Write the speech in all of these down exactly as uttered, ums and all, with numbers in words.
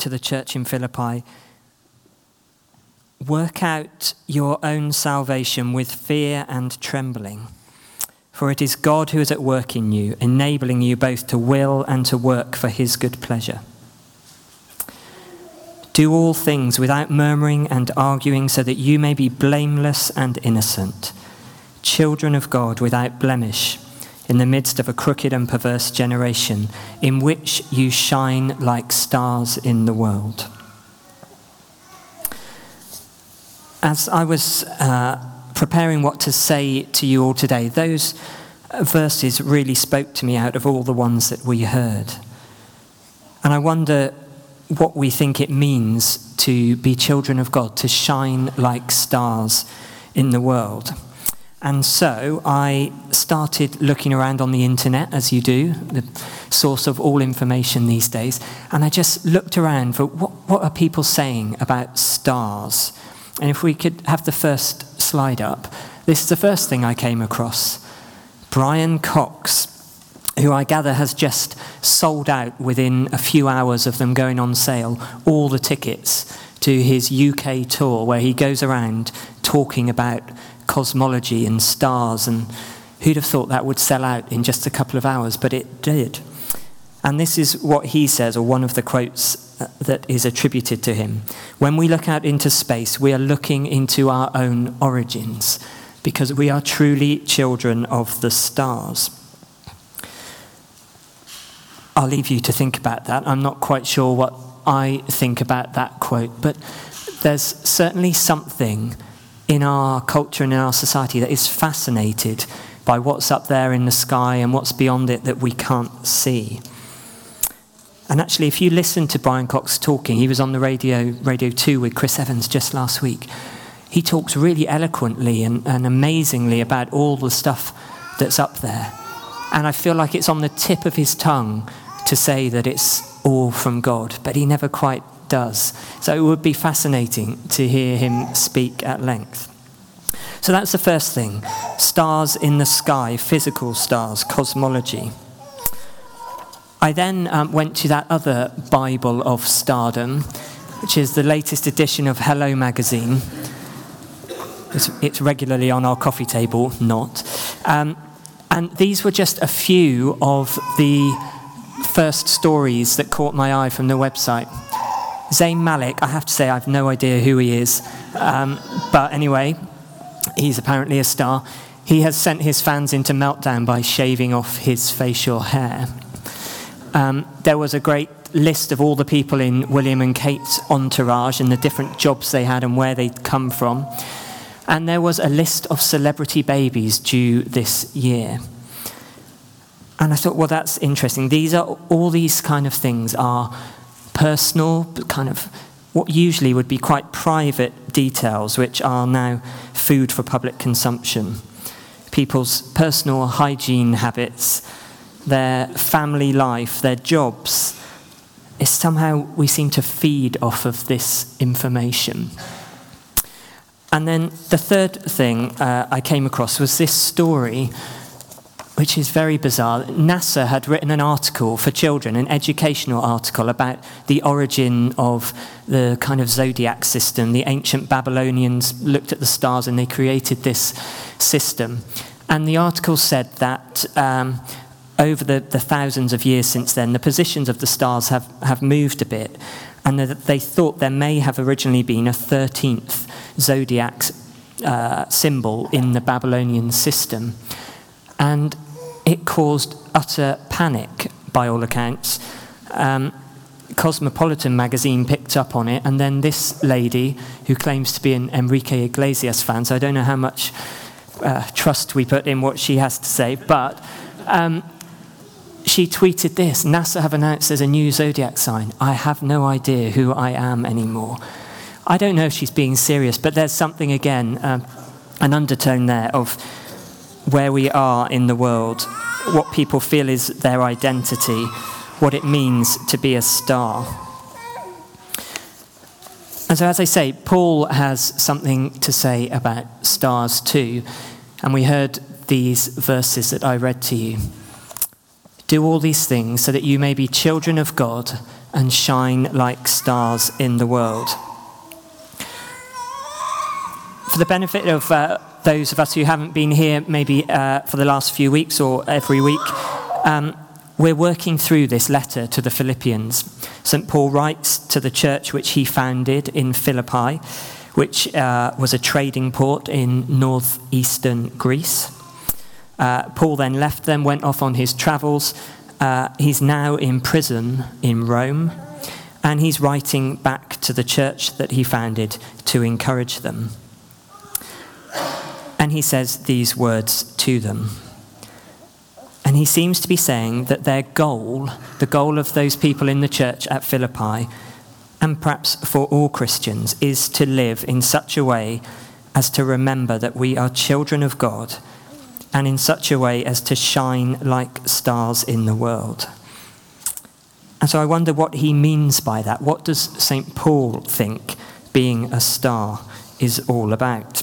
to the church in Philippi, work out your own salvation with fear and trembling, for it is God who is at work in you, enabling you both to will and to work for his good pleasure. Do all things without murmuring and arguing, so that you may be blameless and innocent, children of God without blemish, in the midst of a crooked and perverse generation, in which you shine like stars in the world. As I was uh, preparing what to say to you all today, those verses really spoke to me out of all the ones that we heard. And I wonder what we think it means to be children of God, to shine like stars in the world. And so I started looking around on the internet, as you do, the source of all information these days, and I just looked around for what, what are people saying about stars. And if we could have the first slide up, this is the first thing I came across. Brian Cox, who I gather has just sold out within a few hours of them going on sale, all the tickets to his U K tour, where he goes around talking about cosmology and stars, and who'd have thought that would sell out in just a couple of hours, but it did. And this is what he says, or one of the quotes that is attributed to him. When we look out into space, we are looking into our own origins, because we are truly children of the stars. I'll leave you to think about that. I'm not quite sure what I think about that quote, but there's certainly something in our culture and in our society that is fascinated by what's up there in the sky and what's beyond it that we can't see. And actually, if you listen to Brian Cox talking, he was on the radio, Radio two with Chris Evans just last week. He talks really eloquently and, and amazingly about all the stuff that's up there. And I feel like it's on the tip of his tongue to say that it's all from God, but he never quite does. So it would be fascinating to hear him speak at length. So that's the first thing. Stars in the sky, physical stars, cosmology. I then um, went to that other Bible of stardom, which is the latest edition of Hello magazine. It's, it's regularly on our coffee table, not. Um, and these were just a few of the first stories that caught my eye from the website. Zayn Malik, I have to say, I have no idea who he is. Um, but anyway, he's apparently a star. He has sent his fans into meltdown by shaving off his facial hair. Um, there was a great list of all the people in William and Kate's entourage and the different jobs they had and where they'd come from. And there was a list of celebrity babies due this year. And I thought, well, that's interesting. These are all these kind of things are personal, but kind of what usually would be quite private details, which are now food for public consumption. People's personal hygiene habits, their family life, their jobs. It's somehow we seem to feed off of this information. And then the third thing uh, I came across was this story, which is very bizarre. NASA had written an article for children, an educational article about the origin of the kind of zodiac system. The ancient Babylonians looked at the stars and they created this system. And the article said that um, over the, the thousands of years since then, the positions of the stars have, have moved a bit, and that they thought there may have originally been a thirteenth zodiac uh, symbol in the Babylonian system. And it caused utter panic, by all accounts. Um, Cosmopolitan magazine picked up on it, and then this lady, who claims to be an Enrique Iglesias fan, so I don't know how much uh, trust we put in what she has to say, but um, she tweeted this: NASA have announced there's a new zodiac sign. I have no idea who I am anymore. I don't know if she's being serious, but there's something, again, uh, an undertone there of where we are in the world, what people feel is their identity, what it means to be a star. And so, as I say, Paul has something to say about stars too, and we heard these verses that I read to you. Do all these things so that you may be children of God and shine like stars in the world. For the benefit of uh, those of us who haven't been here maybe uh, for the last few weeks or every week, um, we're working through this letter to the Philippians. Saint Paul writes to the church which he founded in Philippi, which uh, was a trading port in northeastern Greece. Uh, Paul then left them, went off on his travels. Uh, he's now in prison in Rome, and he's writing back to the church that he founded to encourage them. And he says these words to them. And he seems to be saying that their goal, the goal of those people in the church at Philippi, and perhaps for all Christians, is to live in such a way as to remember that we are children of God, and in such a way as to shine like stars in the world. And so I wonder what he means by that. What does Saint Paul think being a star is all about?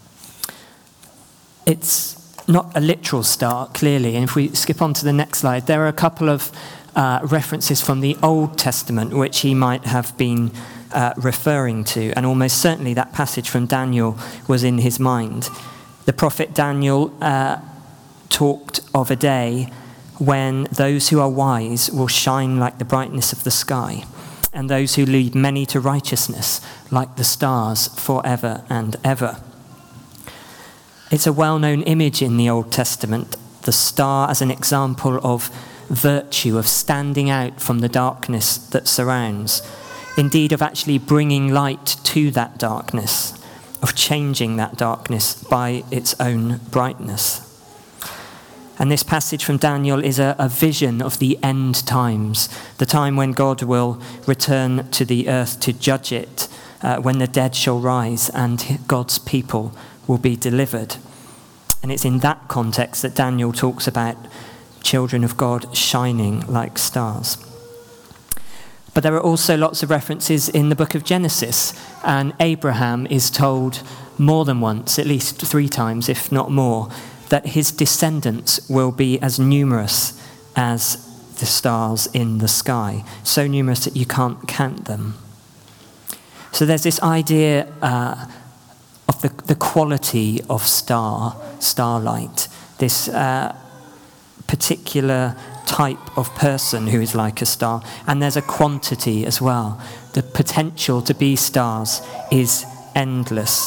It's not a literal star, clearly. And if we skip on to the next slide, there are a couple of uh, references from the Old Testament which he might have been uh, referring to. And almost certainly that passage from Daniel was in his mind. The prophet Daniel uh, talked of a day when those who are wise will shine like the brightness of the sky, and those who lead many to righteousness like the stars forever and ever. It's a well-known image in the Old Testament, the star as an example of virtue, of standing out from the darkness that surrounds, indeed of actually bringing light to that darkness, of changing that darkness by its own brightness. And this passage from Daniel is a, a vision of the end times, the time when God will return to the earth to judge it, uh, when the dead shall rise and God's people will be delivered. And it's in that context that Daniel talks about children of God shining like stars. But there are also lots of references in the book of Genesis, and Abraham is told more than once, at least three times, if not more, that his descendants will be as numerous as the stars in the sky, so numerous that you can't count them. So there's this idea uh, of the, the quality of star, starlight, this uh, particular type of person who is like a star. And there's a quantity as well. The potential to be stars is endless.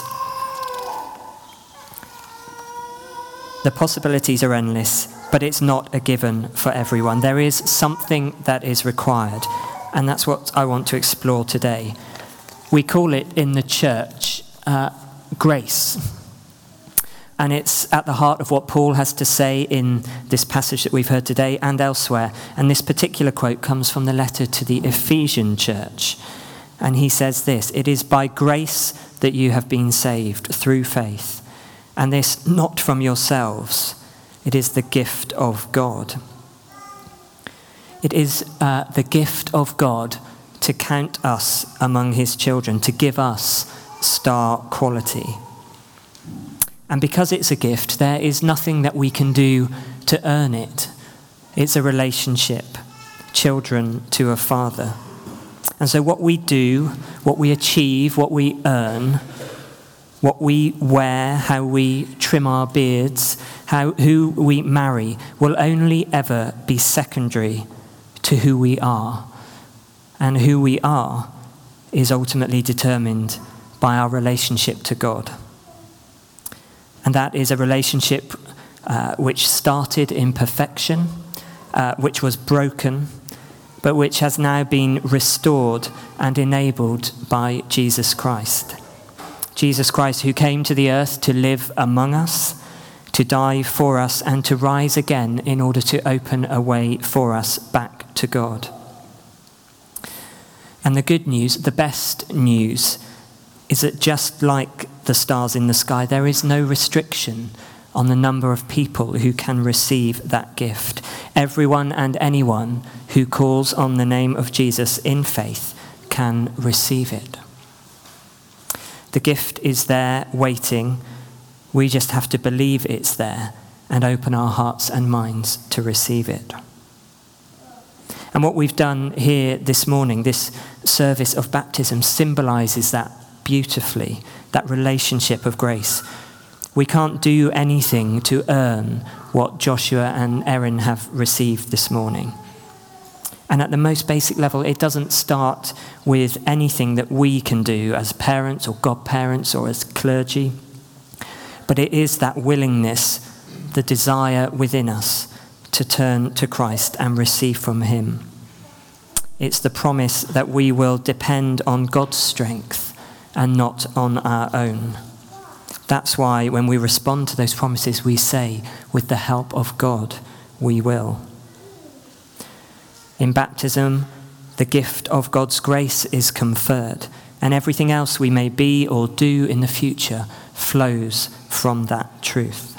The possibilities are endless, but it's not a given for everyone. There is something that is required, and that's what I want to explore today. We call it in the church uh, grace. And it's at the heart of what Paul has to say in this passage that we've heard today and elsewhere. And this particular quote comes from the letter to the Ephesian church. And he says this: "It is by grace that you have been saved through faith. And this not from yourselves. It is the gift of God." It is uh, the gift of God to count us among his children, to give us star quality. And because it's a gift, there is nothing that we can do to earn it. It's a relationship, children to a father. And so what we do, what we achieve, what we earn, what we wear, how we trim our beards, how who we marry, will only ever be secondary to who we are. And who we are is ultimately determined by our relationship to God. And that is a relationship uh, which started in perfection, uh, which was broken, but which has now been restored and enabled by Jesus Christ. Jesus Christ, who came to the earth to live among us, to die for us, and to rise again in order to open a way for us back to God. And the good news, the best news, is that just like the stars in the sky, there is no restriction on the number of people who can receive that gift. Everyone and anyone who calls on the name of Jesus in faith can receive it. The gift is there waiting. We just have to believe it's there and open our hearts and minds to receive it. And what we've done here this morning, this service of baptism, symbolizes that beautifully, that relationship of grace. We can't do anything to earn what Joshua and Erin have received this morning. And at the most basic level, it doesn't start with anything that we can do as parents or godparents or as clergy, but it is that willingness, the desire within us to turn to Christ and receive from him. It's the promise that we will depend on God's strength and not on our own. That's why when we respond to those promises, we say, with the help of God, we will. In baptism, the gift of God's grace is conferred, and everything else we may be or do in the future flows from that truth.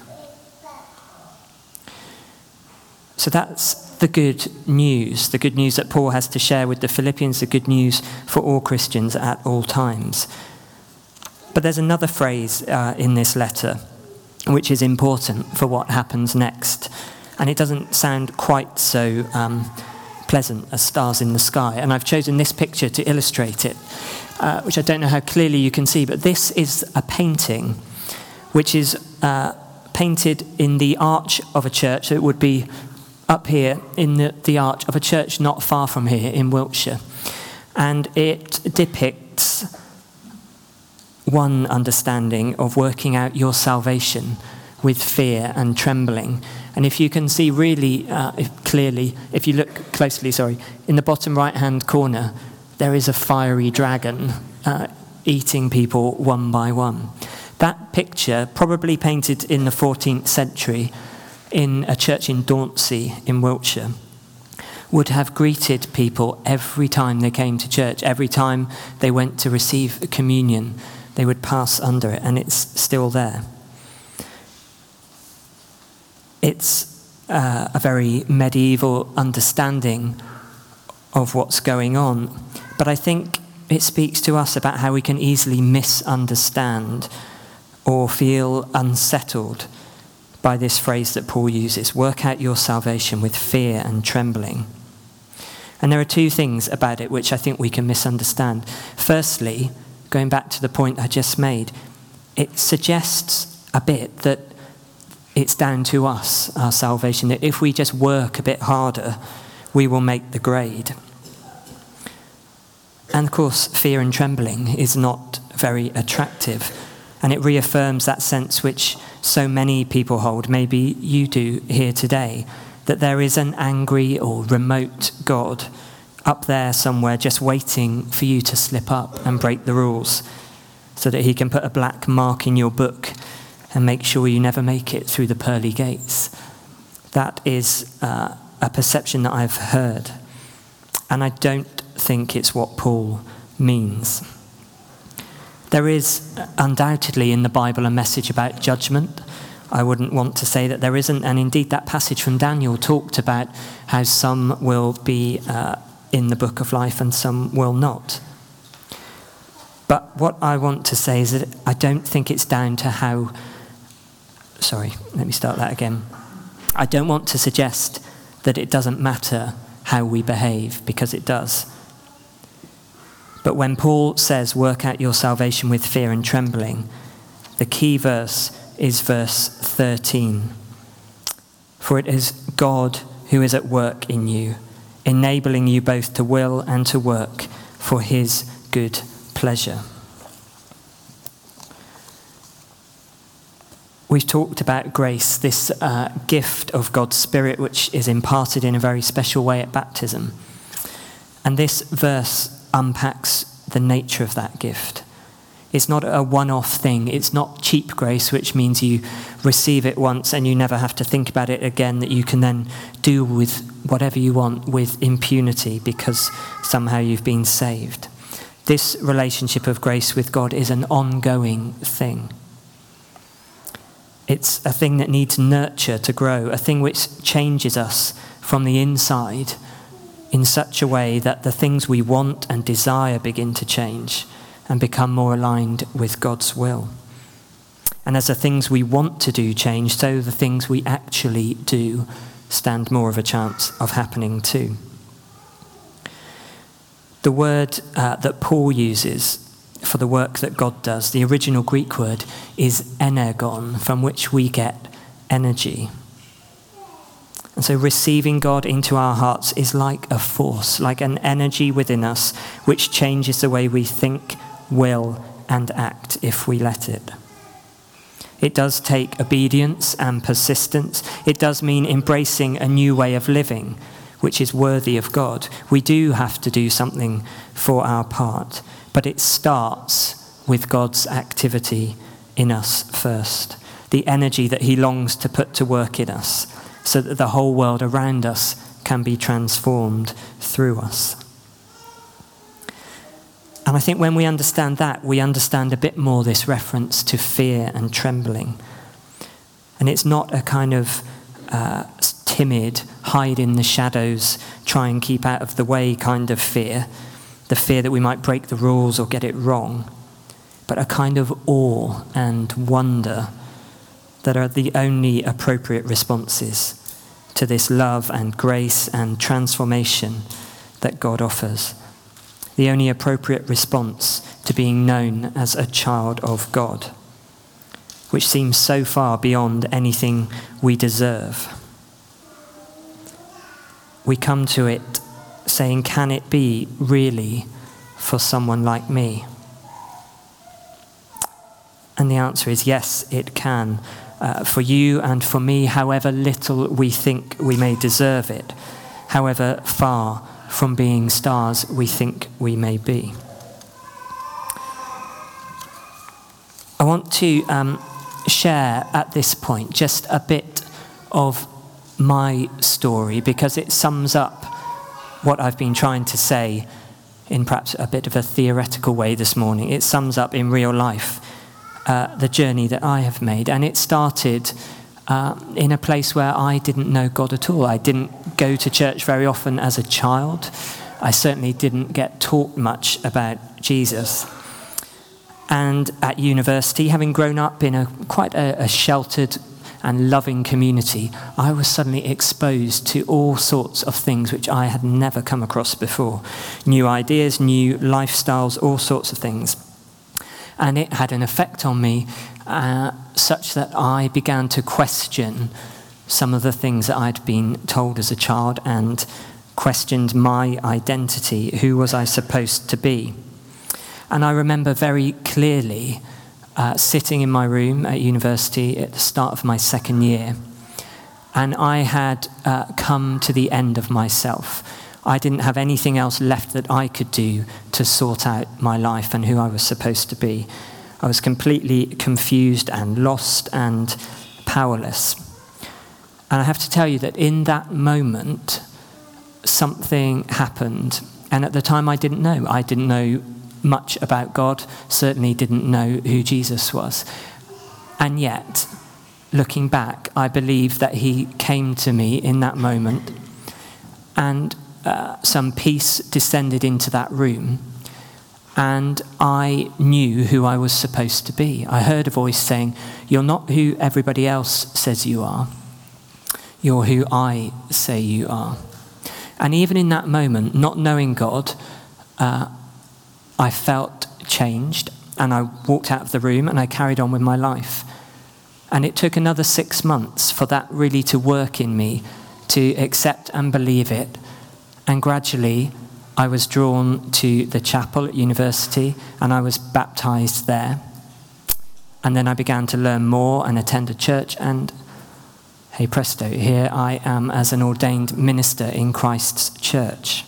So that's the good news, the good news that Paul has to share with the Philippians, the good news for all Christians at all times. But there's another phrase uh, in this letter which is important for what happens next. And it doesn't sound quite so um, pleasant as stars in the sky. And I've chosen this picture to illustrate it, uh, which I don't know how clearly you can see, but this is a painting which is uh, painted in the arch of a church. So it would be up here in the, the arch of a church not far from here in Wiltshire. And it depicts one understanding of working out your salvation with fear and trembling. And if you can see really uh, if clearly, if you look closely, sorry, in the bottom right-hand corner, there is a fiery dragon uh, eating people one by one. That picture, probably painted in the fourteenth century in a church in Dauncey in Wiltshire, would have greeted people every time they came to church, every time they went to receive communion. They would pass under it, and it's still there. It's uh, a very medieval understanding of what's going on, but I think it speaks to us about how we can easily misunderstand or feel unsettled by this phrase that Paul uses, work out your salvation with fear and trembling. And there are two things about it which I think we can misunderstand. Firstly, going back to the point I just made, it suggests a bit that it's down to us, our salvation, that if we just work a bit harder, we will make the grade. And of course, fear and trembling is not very attractive, and it reaffirms that sense which so many people hold, maybe you do here today, that there is an angry or remote God up there somewhere just waiting for you to slip up and break the rules so that he can put a black mark in your book and make sure you never make it through the pearly gates. That is uh, a perception that I've heard, and I don't think it's what Paul means. There is undoubtedly in the Bible a message about judgment. I wouldn't want to say that there isn't, and indeed that passage from Daniel talked about how some will be uh, in the book of life and some will not. But what I want to say is that I don't think it's down to how... Sorry, let me start that again. I don't want to suggest that it doesn't matter how we behave, because it does. But when Paul says, work out your salvation with fear and trembling, the key verse is verse thirteen. For it is God who is at work in you, enabling you both to will and to work for his good pleasure. We've talked about grace, this uh, gift of God's Spirit which is imparted in a very special way at baptism. And this verse unpacks the nature of that gift. It's not a one-off thing. It's not cheap grace, which means you receive it once and you never have to think about it again, that you can then do with whatever you want with impunity because somehow you've been saved. This relationship of grace with God is an ongoing thing. It's a thing that needs nurture to grow, a thing which changes us from the inside in such a way that the things we want and desire begin to change and become more aligned with God's will. And as the things we want to do change, so the things we actually do stand more of a chance of happening too. The word uh, that Paul uses for the work that God does, the original Greek word, is energon, from which we get energy. And so receiving God into our hearts is like a force, like an energy within us, which changes the way we think, will, and act if we let it. It does take obedience and persistence. It does mean embracing a new way of living, which is worthy of God. We do have to do something for our part, but it starts with God's activity in us first, the energy that he longs to put to work in us, so that the whole world around us can be transformed through us. And I think when we understand that, we understand a bit more this reference to fear and trembling. And it's not a kind of uh, timid, hide in the shadows, try and keep out of the way kind of fear, the fear that we might break the rules or get it wrong, but a kind of awe and wonder that are the only appropriate responses to this love and grace and transformation that God offers. The only appropriate response to being known as a child of God, which seems so far beyond anything we deserve. We come to it saying, can it be really for someone like me? And the answer is yes, it can. Uh, for you and for me, however little we think we may deserve it, however far from being stars we think we may be. I want to um, share at this point just a bit of my story, because it sums up what I've been trying to say in perhaps a bit of a theoretical way this morning. It sums up in real life uh, the journey that I have made. And it started uh, in a place where I didn't know God at all. I didn't go to church very often as a child. I certainly didn't get taught much about Jesus. And at university, having grown up in a quite a, a sheltered and loving community, I was suddenly exposed to all sorts of things which I had never come across before. New ideas, new lifestyles, all sorts of things. And it had an effect on me uh, such that I began to question some of the things that I'd been told as a child and questioned my identity. Who was I supposed to be? And I remember very clearly uh, sitting in my room at university at the start of my second year, and I had uh, come to the end of myself. I didn't have anything else left that I could do to sort out my life and who I was supposed to be. I was completely confused and lost and powerless. And I have to tell you that in that moment, something happened. And at the time, I didn't know. I didn't know much about God, certainly didn't know who Jesus was. And yet, looking back, I believe that he came to me in that moment, and uh, some peace descended into that room, and I knew who I was supposed to be. I heard a voice saying, "You're not who everybody else says you are. You're who I say you are." And even in that moment, not knowing God, uh, I felt changed, and I walked out of the room and I carried on with my life. And it took another six months for that really to work in me, to accept and believe it. And gradually I was drawn to the chapel at university, and I was baptized there. And then I began to learn more and attend a church, and hey presto, here I am as an ordained minister in Christ's church.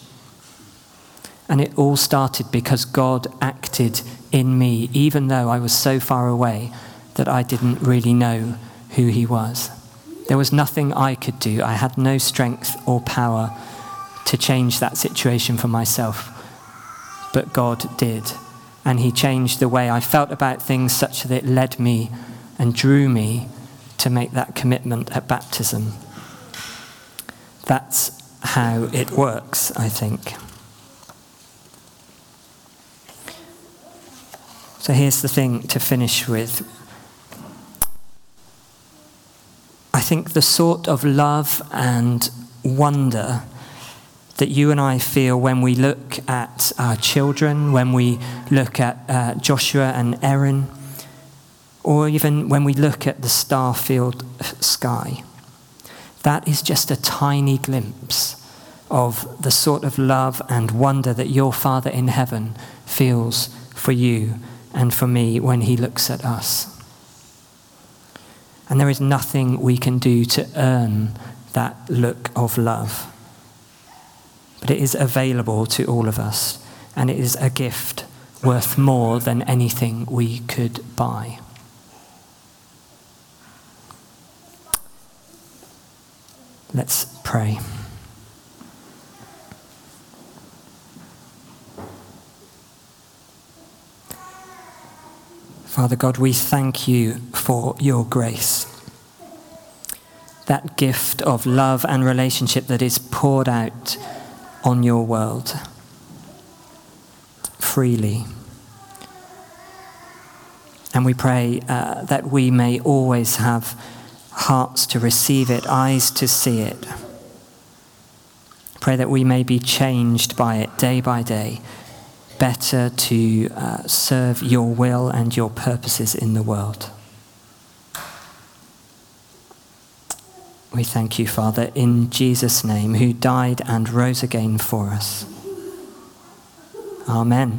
And it all started because God acted in me, even though I was so far away that I didn't really know who he was. There was nothing I could do. I had no strength or power to change that situation for myself. But God did. And he changed the way I felt about things such that it led me and drew me to make that commitment at baptism. That's how it works, I think. So here's the thing to finish with. I think the sort of love and wonder that you and I feel when we look at our children, when we look at uh, Joshua and Erin, or even when we look at the star-filled sky. That is just a tiny glimpse of the sort of love and wonder that your Father in heaven feels for you and for me when he looks at us. And there is nothing we can do to earn that look of love. But it is available to all of us, and it is a gift worth more than anything we could buy. Let's pray. Father God, we thank you for your grace. That gift of love and relationship that is poured out on your world freely. And we pray uh, that we may always have hearts to receive it, eyes to see it. Pray that we may be changed by it day by day, better to uh, serve your will and your purposes in the world. We thank you, Father, in Jesus' name, who died and rose again for us. Amen.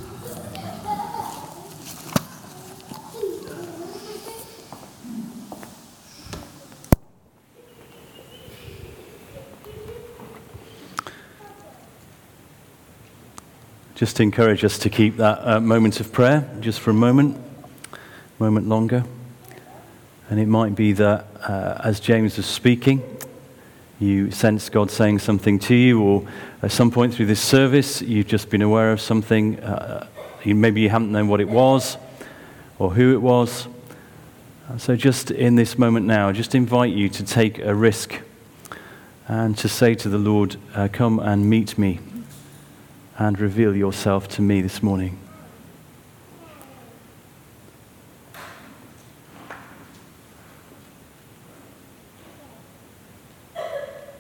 Just to encourage us to keep that uh, moment of prayer just for a moment, moment longer. And it might be that uh, as James was speaking, you sense God saying something to you, or at some point through this service, you've just been aware of something. Uh, you, maybe you haven't known what it was or who it was. And so just in this moment now, I just invite you to take a risk and to say to the Lord, uh, come and meet me and reveal yourself to me this morning.